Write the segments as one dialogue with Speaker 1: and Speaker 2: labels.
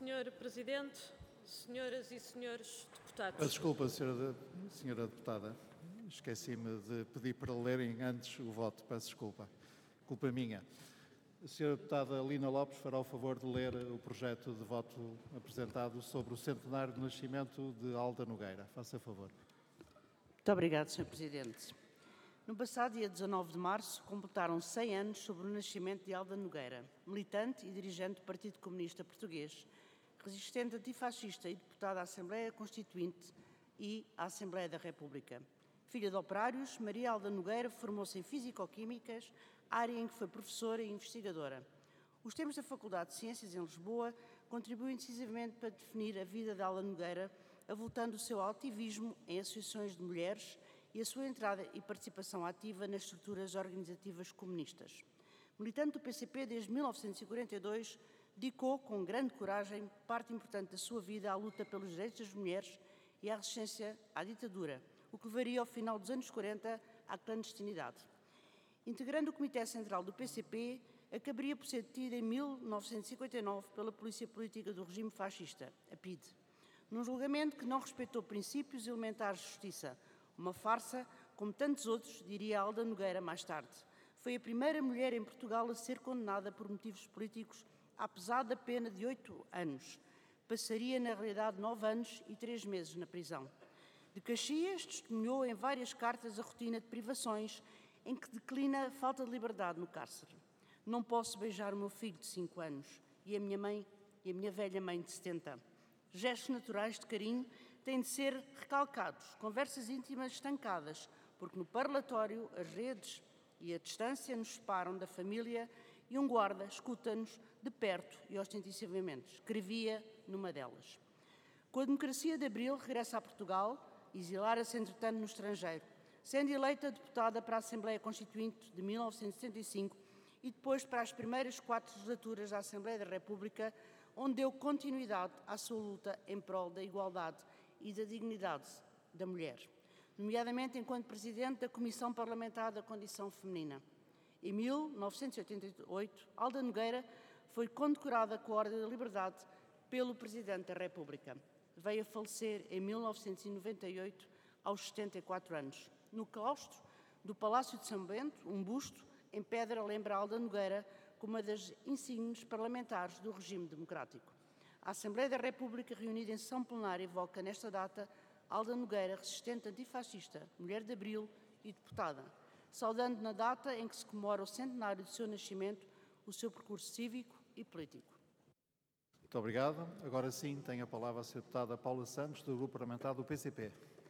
Speaker 1: Senhor Presidente, senhoras e senhores deputados.
Speaker 2: Peço desculpa, senhora deputada. Esqueci-me de pedir para lerem antes o voto. Peço desculpa. Culpa minha. A senhora deputada Lina Lopes fará o favor de ler o projeto de voto apresentado sobre o centenário de nascimento de Alda Nogueira. Faça favor.
Speaker 3: Muito obrigado, Sr. Presidente. No passado dia 19 de março, completaram 100 anos sobre o nascimento de Alda Nogueira, militante e dirigente do Partido Comunista Português, resistente antifascista e deputada à Assembleia Constituinte e à Assembleia da República. Filha de operários, Maria Alda Nogueira formou-se em Físico-Químicas, área em que foi professora e investigadora. Os tempos da Faculdade de Ciências em Lisboa contribuem decisivamente para definir a vida de Alda Nogueira, avultando o seu ativismo em associações de mulheres e a sua entrada e participação ativa nas estruturas organizativas comunistas. Militante do PCP desde 1942, dedicou com grande coragem parte importante da sua vida à luta pelos direitos das mulheres e à resistência à ditadura, o que levaria ao final dos anos 40 à clandestinidade. Integrando o Comitê Central do PCP, acabaria por ser detida em 1959 pela Polícia Política do Regime Fascista, a PIDE, num julgamento que não respeitou princípios elementares de justiça, uma farsa, como tantos outros, diria Alda Nogueira mais tarde. Foi a primeira mulher em Portugal a ser condenada por motivos políticos, apesar da pena de 8 anos. Passaria, na realidade, 9 anos e 3 meses na prisão. De Caxias, testemunhou em várias cartas a rotina de privações em que declina a falta de liberdade no cárcere. Não posso beijar o meu filho de 5 anos e a minha velha mãe de 70. Gestos naturais de carinho têm de ser recalcados, conversas íntimas estancadas, porque no parlatório as redes e a distância nos separam da família e um guarda escuta-nos de perto e ostensivamente. Escrevia numa delas. Com a democracia de Abril, regressa a Portugal, exilara-se entretanto no estrangeiro, sendo eleita deputada para a Assembleia Constituinte de 1975 e depois para as primeiras 4 legislaturas da Assembleia da República, onde deu continuidade à sua luta em prol da igualdade e da dignidade da mulher, nomeadamente enquanto Presidente da Comissão Parlamentar da Condição Feminina. Em 1988, Alda Nogueira foi condecorada com a Ordem da Liberdade pelo Presidente da República. Veio a falecer em 1998, aos 74 anos. No claustro do Palácio de São Bento, um busto em pedra lembra Alda Nogueira como uma das insígnias parlamentares do regime democrático. A Assembleia da República, reunida em sessão plenária, evoca nesta data Alda Nogueira, resistente antifascista, mulher de Abril e deputada, saudando na data em que se comemora o centenário do seu nascimento o seu percurso cívico e político.
Speaker 2: Muito obrigado. Agora sim tem a palavra a senhora deputada Paula Santos, do Grupo Parlamentar do PCP.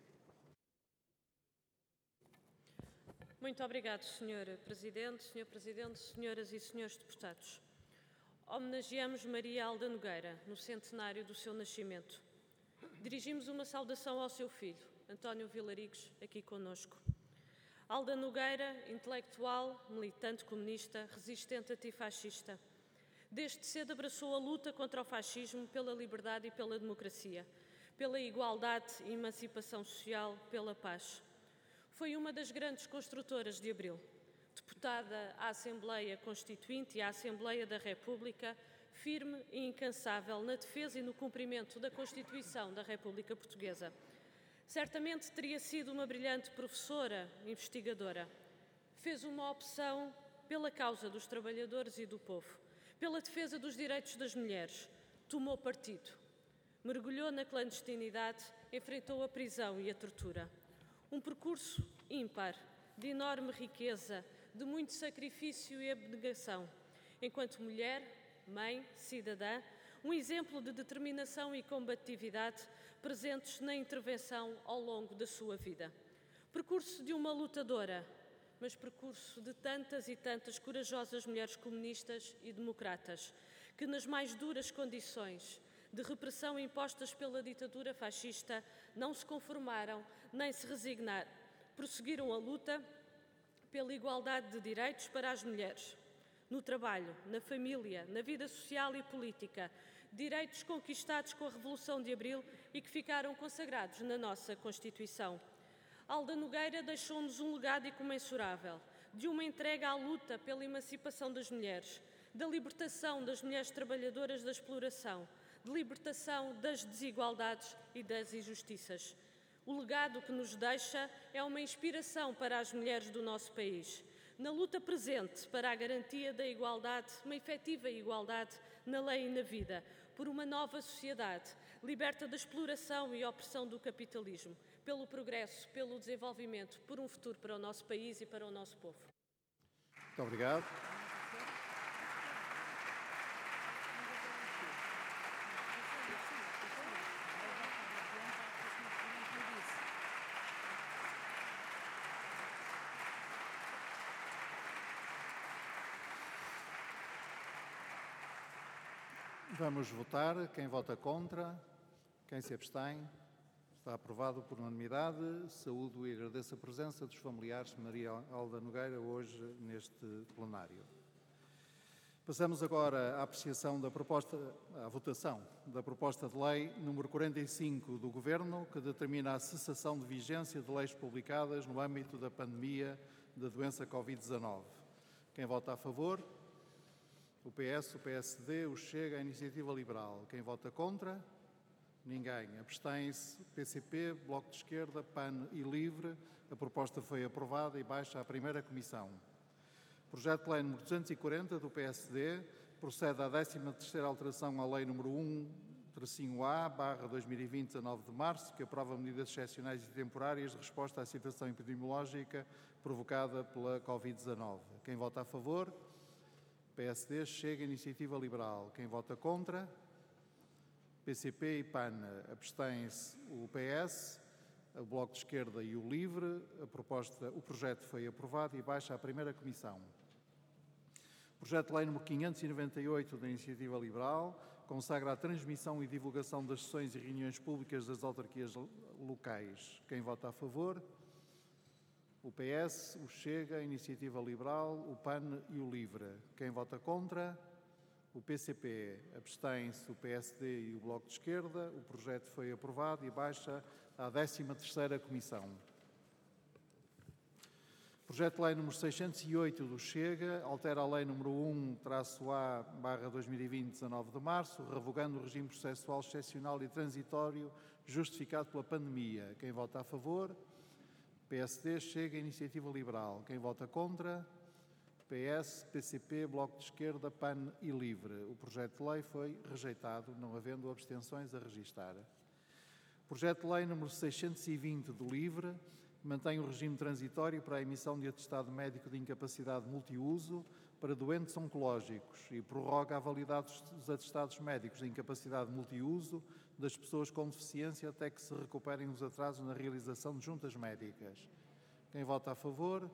Speaker 1: Muito obrigado, Sr. Presidente, senhoras e senhores deputados. Homenageamos Maria Alda Nogueira no centenário do seu nascimento. Dirigimos uma saudação ao seu filho, António Vilarigues, aqui conosco. Alda Nogueira, intelectual, militante comunista, resistente antifascista. Desde cedo abraçou a luta contra o fascismo pela liberdade e pela democracia, pela igualdade e emancipação social, pela paz. Foi uma das grandes construtoras de Abril. Deputada à Assembleia Constituinte e à Assembleia da República, firme e incansável na defesa e no cumprimento da Constituição da República Portuguesa. Certamente teria sido uma brilhante professora, investigadora. Fez uma opção pela causa dos trabalhadores e do povo, pela defesa dos direitos das mulheres. Tomou partido. Mergulhou na clandestinidade, enfrentou a prisão e a tortura. Um percurso ímpar, de enorme riqueza, de muito sacrifício e abnegação. Enquanto mulher, mãe, cidadã, um exemplo de determinação e combatividade presentes na intervenção ao longo da sua vida. Percurso de uma lutadora, mas percurso de tantas e tantas corajosas mulheres comunistas e democratas, que nas mais duras condições de repressão impostas pela ditadura fascista não se conformaram nem se resignaram. Prosseguiram a luta pela igualdade de direitos para as mulheres, no trabalho, na família, na vida social e política, direitos conquistados com a Revolução de Abril e que ficaram consagrados na nossa Constituição. Alda Nogueira deixou-nos um legado incomensurável de uma entrega à luta pela emancipação das mulheres, da libertação das mulheres trabalhadoras da exploração, de libertação das desigualdades e das injustiças. O legado que nos deixa é uma inspiração para as mulheres do nosso país, na luta presente para a garantia da igualdade, uma efetiva igualdade na lei e na vida, por uma nova sociedade, liberta da exploração e opressão do capitalismo, pelo progresso, pelo desenvolvimento, por um futuro para o nosso país e para o nosso povo.
Speaker 2: Muito obrigado. Vamos votar. Quem vota contra? Quem se abstém? Está aprovado por unanimidade. Saúdo e agradeço a presença dos familiares de Maria Alda Nogueira hoje neste plenário. Passamos agora à apreciação da proposta, à votação da proposta de lei número 45 do Governo, que determina a cessação de vigência de leis publicadas no âmbito da pandemia da doença Covid-19. Quem vota a favor? O PS, o PSD, o Chega, a Iniciativa Liberal. Quem vota contra? Ninguém. Abstém-se PCP, Bloco de Esquerda, PAN e LIVRE. A proposta foi aprovada e baixa à primeira comissão. Projeto de lei número 240 do PSD procede à 13ª alteração à lei número 1-A/2020, 19 de março, que aprova medidas excepcionais e temporárias de resposta à situação epidemiológica provocada pela Covid-19. Quem vota a favor? PSD, Chega, Iniciativa Liberal. Quem vota contra? PCP e PAN. Abstém-se o PS, o Bloco de Esquerda e o LIVRE. O projeto foi aprovado e baixa à primeira comissão. Projeto de lei número 598 da Iniciativa Liberal consagra a transmissão e divulgação das sessões e reuniões públicas das autarquias locais. Quem vota a favor? O PS, o Chega, a Iniciativa Liberal, o PAN e o LIVRE. Quem vota contra? O PCP. Abstém-se o PSD e o Bloco de Esquerda. O projeto foi aprovado e baixa à 13ª Comissão. Projeto de lei número 608 do Chega altera a lei número 1-A/2020, 19 de março, revogando o regime processual excepcional e transitório justificado pela pandemia. Quem vota a favor? PSD, Chega, Iniciativa Liberal. Quem vota contra? PS, PCP, Bloco de Esquerda, PAN e LIVRE. O projeto de lei foi rejeitado, não havendo abstenções a registar. Projeto de lei número 620 do LIVRE mantém o regime transitório para a emissão de atestado médico de incapacidade multiuso para doentes oncológicos e prorroga a validade dos atestados médicos de incapacidade multiuso das pessoas com deficiência até que se recuperem os atrasos na realização de juntas médicas. Quem vota a favor?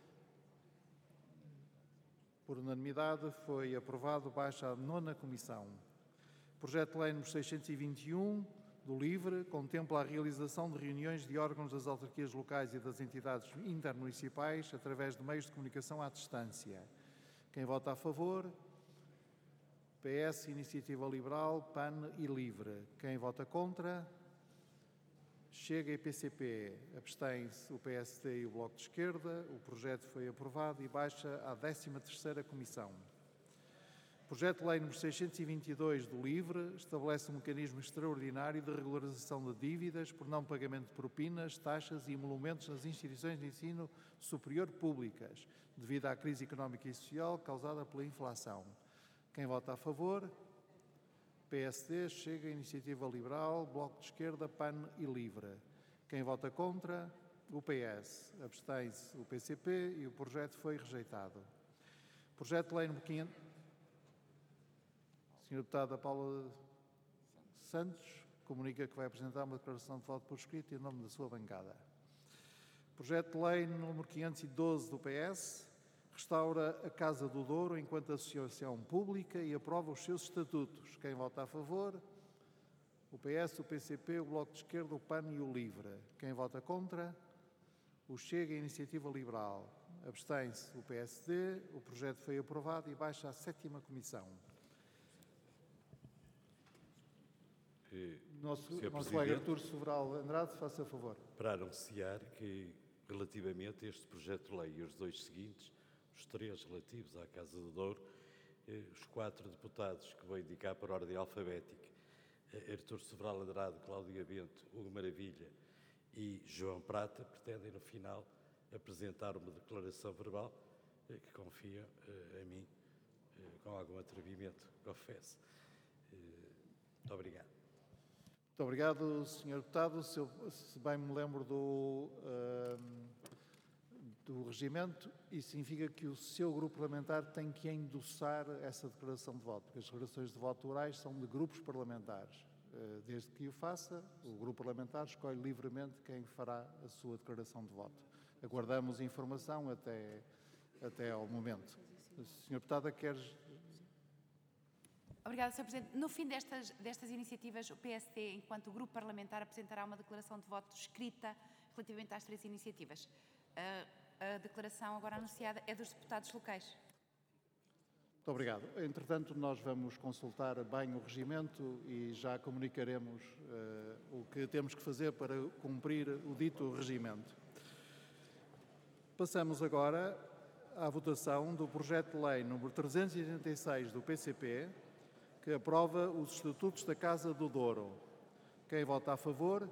Speaker 2: Por unanimidade, foi aprovado, baixa à 9ª Comissão. Projeto de lei número 621 do LIVRE contempla a realização de reuniões de órgãos das autarquias locais e das entidades intermunicipais através de meios de comunicação à distância. Quem vota a favor? PS, Iniciativa Liberal, PAN e LIVRE. Quem vota contra? Chega e PCP. Abstém-se o PSD e o Bloco de Esquerda. O projeto foi aprovado e baixa à 13ª Comissão. Projeto de lei número 622 do LIVRE estabelece um mecanismo extraordinário de regularização de dívidas por não pagamento de propinas, taxas e emolumentos nas instituições de ensino superior públicas, devido à crise económica e social causada pela inflação. Quem vota a favor? PSD, Chega, Iniciativa Liberal, Bloco de Esquerda, PAN e LIVRE. Quem vota contra? O PS. Abstém-se o PCP e o projeto foi rejeitado. Projeto de lei número 500... Senhora Deputada Paula Santos comunica que vai apresentar uma declaração de voto por escrito em nome da sua bancada. Projeto de lei número 512 do PS restaura a Casa do Douro enquanto associação pública e aprova os seus estatutos. Quem vota a favor? O PS, o PCP, o Bloco de Esquerda, o PAN e o LIVRE. Quem vota contra? O Chega e a Iniciativa Liberal. Abstém-se o PSD. O projeto foi aprovado e baixa à 7ª Comissão. Nosso colega Artur Sobral Andrade, faça favor.
Speaker 4: Para anunciar que, relativamente a este projeto de lei e os dois seguintes, os três relativos à Casa do Douro, os 4 deputados que vou indicar por ordem alfabética, Artur Sobral Andrade, Cláudia Bento, Hugo Maravilha e João Prata, pretendem, no final, apresentar uma declaração verbal que confio a mim com algum atrevimento, confesso. Muito obrigado.
Speaker 2: Muito obrigado, Sr. Deputado. Se bem me lembro do regimento, isso significa que o seu grupo parlamentar tem que endossar essa declaração de voto, porque as declarações de voto orais são de grupos parlamentares. Desde que o faça, o grupo parlamentar escolhe livremente quem fará a sua declaração de voto. Aguardamos informação até ao momento. Sr. Deputada, quer...
Speaker 5: Obrigada, Sr. Presidente. No fim destas iniciativas, o PSD, enquanto grupo parlamentar, apresentará uma declaração de voto escrita relativamente às 3 iniciativas. A declaração agora anunciada é dos deputados locais.
Speaker 2: Muito obrigado. Entretanto, nós vamos consultar bem o regimento e já comunicaremos o que temos que fazer para cumprir o dito regimento. Passamos agora à votação do projeto de lei número 386 do PCP, que aprova os Estatutos da Casa do Douro. Quem vota a favor?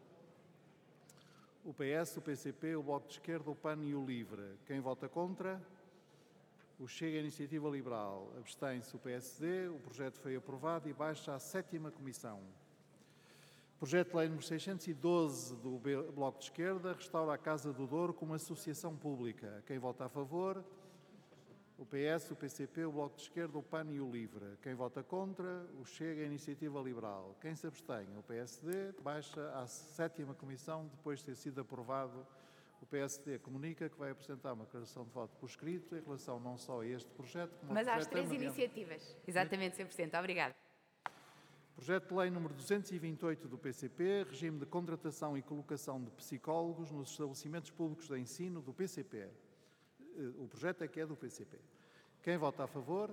Speaker 2: O PS, o PCP, o Bloco de Esquerda, o PAN e o LIVRE. Quem vota contra? O Chega e a Iniciativa Liberal. Abstém-se o PSD. O projeto foi aprovado e baixa à 7ª Comissão. Projeto de lei número 612 do Bloco de Esquerda restaura a Casa do Douro como associação pública. Quem vota a favor? O PS, o PCP, o Bloco de Esquerda, o PAN e o LIVRE. Quem vota contra? O Chega e a Iniciativa Liberal. Quem se abstém? O PSD. Baixa à 7ª Comissão, depois de ter sido aprovado. O PSD comunica que vai apresentar uma declaração de voto por escrito em relação não só a este projeto, como
Speaker 5: Mas
Speaker 2: ao
Speaker 5: às
Speaker 2: projeto
Speaker 5: 3 iniciativas. Exatamente, Sr. Presidente. Obrigada.
Speaker 2: Projeto de lei número 228 do PCP, regime de contratação e colocação de psicólogos nos estabelecimentos públicos de ensino do PCP. O projeto é que é do PCP. Quem vota a favor?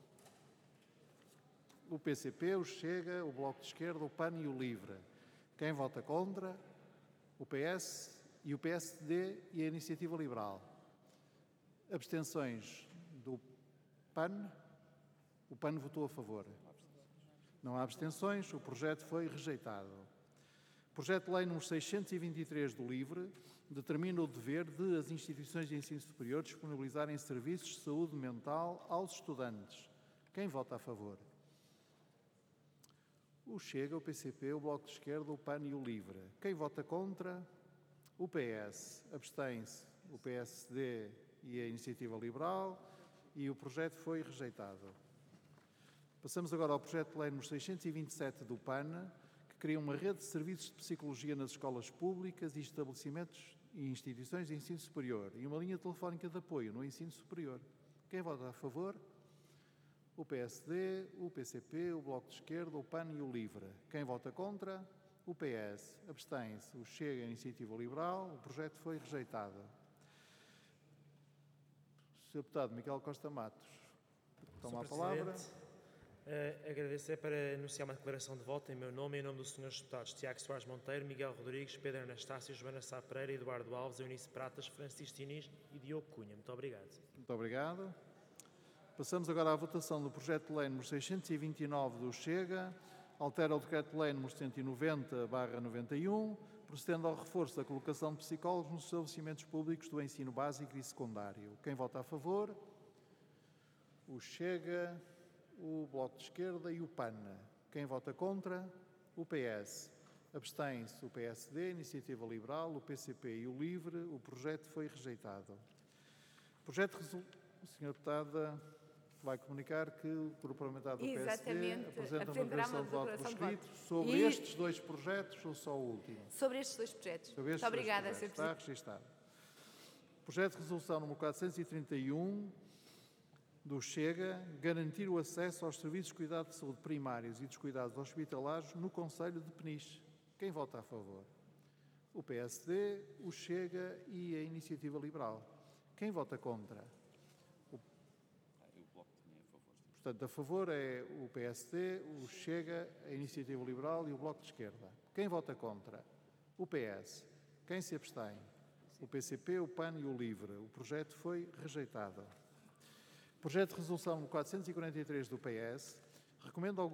Speaker 2: O PCP, o Chega, o Bloco de Esquerda, o PAN e o LIVRE. Quem vota contra? O PS e o PSD e a Iniciativa Liberal. Abstenções do PAN? O PAN votou a favor. Não há abstenções, o projeto foi rejeitado. Projeto de lei número 623 do LIVRE determina o dever de as instituições de ensino superior disponibilizarem serviços de saúde mental aos estudantes. Quem vota a favor? O Chega, o PCP, o Bloco de Esquerda, o PAN e o LIVRE. Quem vota contra? O PS. Abstém-se o PSD e a Iniciativa Liberal e o projeto foi rejeitado. Passamos agora ao projeto de lei número 627 do PAN, que cria uma rede de serviços de psicologia nas escolas públicas e estabelecimentos e instituições de ensino superior e uma linha telefónica de apoio no ensino superior. Quem vota a favor? O PSD, o PCP, o Bloco de Esquerda, o PAN e o LIVRE. Quem vota contra? O PS. Abstém-se o Chega e a Iniciativa Liberal. O projeto foi rejeitado. Sr. Deputado Miguel Costa Matos, toma a palavra.
Speaker 6: Agradecer para anunciar uma declaração de voto em meu nome e em nome dos Srs. Deputados Tiago Soares Monteiro, Miguel Rodrigues, Pedro Anastácio, Joana Sá Pereira, Eduardo Alves, Eunice Pratas, Francisco Diniz e Diogo Cunha. Muito obrigado.
Speaker 2: Muito obrigado. Passamos agora à votação do projeto de lei número 629 do Chega, altera o decreto de lei número 190/91, procedendo ao reforço da colocação de psicólogos nos estabelecimentos públicos do ensino básico e secundário. Quem vota a favor? O Chega, o Bloco de Esquerda e o PAN. Quem vota contra? O PS. Abstém-se o PSD, a Iniciativa Liberal, o PCP e o LIVRE. O projeto foi rejeitado. O Sra. Deputada vai comunicar que o Grupo Parlamentar do PSD apresenta uma declaração de voto por escrito sobre estes 2 projetos ou só o último?
Speaker 5: Sobre estes 2 projetos.
Speaker 2: Muito
Speaker 5: obrigada, Sr. Presidente.
Speaker 2: Está registado. Projeto de resolução número 431 do Chega, garantir o acesso aos serviços de cuidado de saúde primários e dos cuidados hospitalares no Concelho de Peniche. Quem vota a favor? O PSD, o Chega e a Iniciativa Liberal. Quem vota contra? Portanto, a favor é o PSD, o Chega, a Iniciativa Liberal e o Bloco de Esquerda. Quem vota contra? O PS. Quem se abstém? O PCP, o PAN e o LIVRE. O projeto foi rejeitado. Projeto de resolução 443 do PS recomenda ao